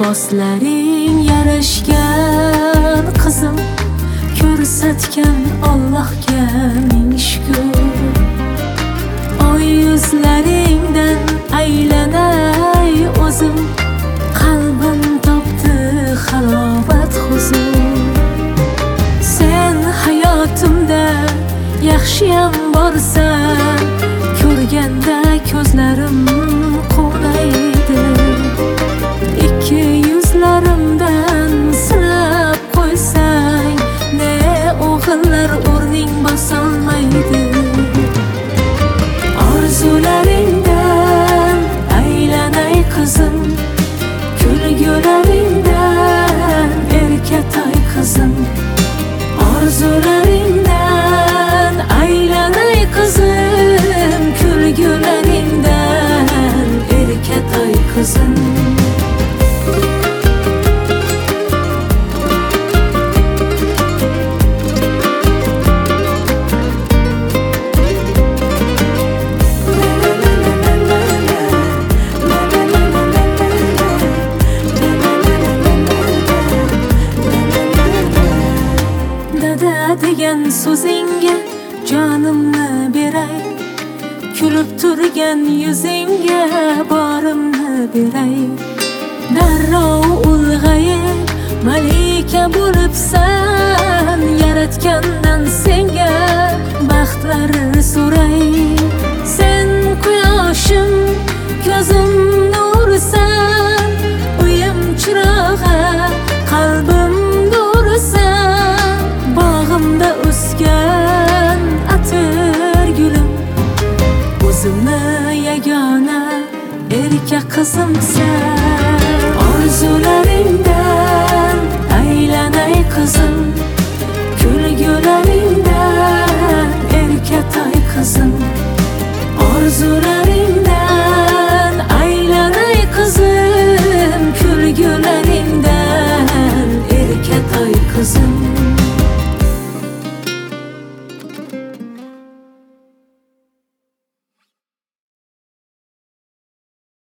Liboslaring yarashgan qizim, ko'rsatgan Allohga ming shukr. Oy yuzlaringdan aylanay o'zim, qalbim topdi halovat huzur. Sen hayotimda yaxshiyam borsan, ko'rganda ko'zlarim quvnaydi. Ikki yuzlarimdan sinab qo'ysang, ne o'g'illar o'rning bosolmaydi. Orzularingdan aylanay qizim, kulgularingdan erkatoy qizim. Orzularingdan aylanay qizim, kulgularingdan erkatoy qizim. Degan so'zingga jonimni beray, kulib turgan yuzingga borimni beray. Darrov ulg'ayib malika bo'libsan, yaratgandan senga baxtlar so'ray. Sen quyoshim, ko'zim nursan, uyim chirog'i, qalbim nursan. Bog'imda o'sgan atir gulim, o'zimni yagona erkak qizimsan. Orzularingdan aylanay qizim, kulgularingdan erkatoy qizim. Orzularing